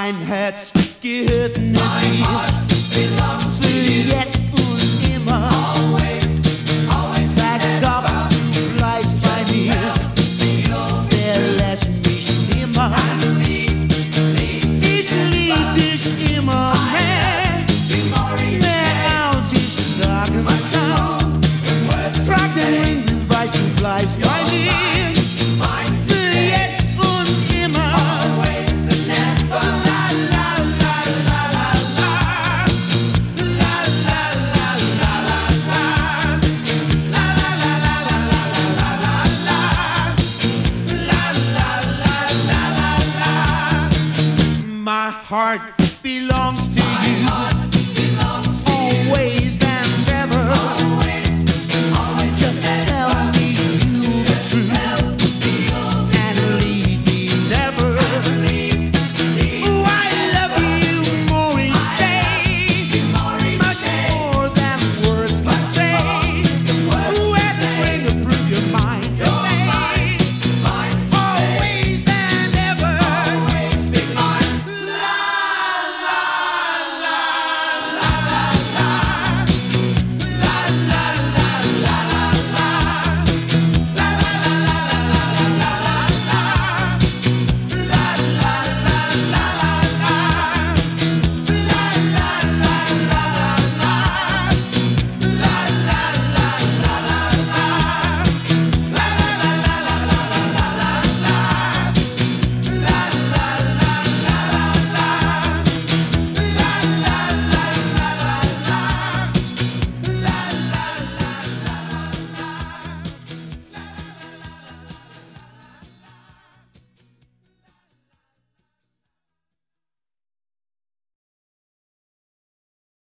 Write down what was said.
Mein Herz gehört nur dir, für jetzt und immer. Sag doch, du bleibst bei mir, verlässt mich nimmer. Ich lieb dich immer mehr als ich sagen kann. Frag den Ring, du weißt, du bleibst bei mir, für jetzt und immer. My heart belongs to you, always and ever. Just tell me.